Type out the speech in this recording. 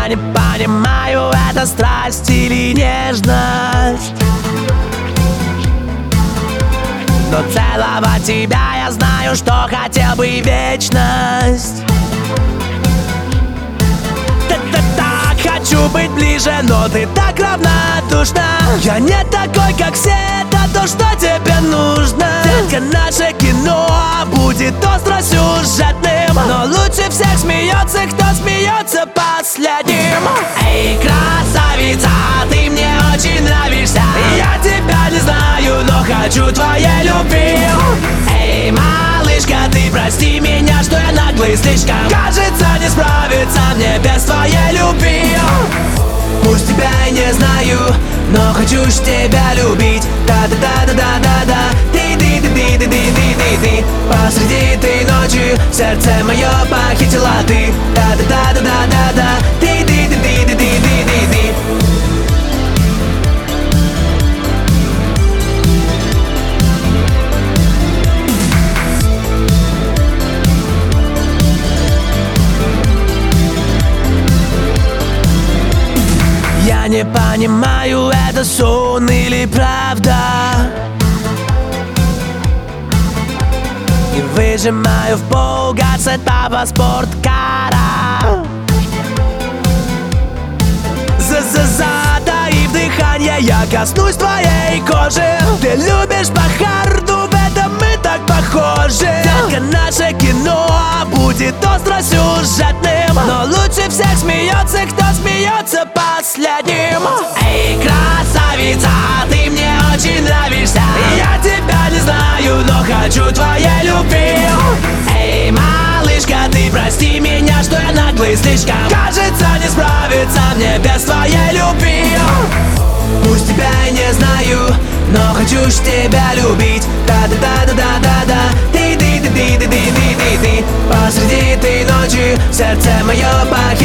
не понимаю, это страсть или нежность, но целовать тебя я знаю, что хотел бы вечность. Так хочу быть ближе, но ты так равнодушна. Я не такой, как все, это то, что тебе нужно. Детка, наше кино будет остро сюжетным, но лучше всех смеется, кто смеется последним. Эй, красавица, ты мне очень нравишься. Я тебя не знаю, но хочу твоей любви. Эй, малышка, ты прости меня, что я наглый слишком. Кажется, не справиться мне без твоей любви. Пусть тебя и не знаю, но хочу ж тебя любить. Да-да-да-да-да-да-да. Ты-ты-ты-ты-ты-ты-ты-ты. Посреди этой ночи сердце мое похитила ты. Да-да-да-да-да-да. Ты-ты-ты-ты-ты-ты-ты-ты. Я не понимаю, это сон или правда, и выжимаю в пол газ этого спорткара. Затаив дыхание, я коснусь твоей кожи. Ты любишь по харду, в этом мы так похожи. Детка, наше кино будет остро сюжетным, но лучше всех смеется, кто смеется последним. Эй, красавица, ты мне очень нравишься. Я тебя не знаю, но хочу твоей любви. Эй, малышка, ты прости меня, что я наглый слишком. Кажется, не справиться мне без твоей любви. Пусть тебя и не знаю, но хочу ж тебя любить. Да-да-да-да-да-да. Ты-ты-ты-ты-ты-ты-ты-ты. Посреди этой ночи сердце мое похитило.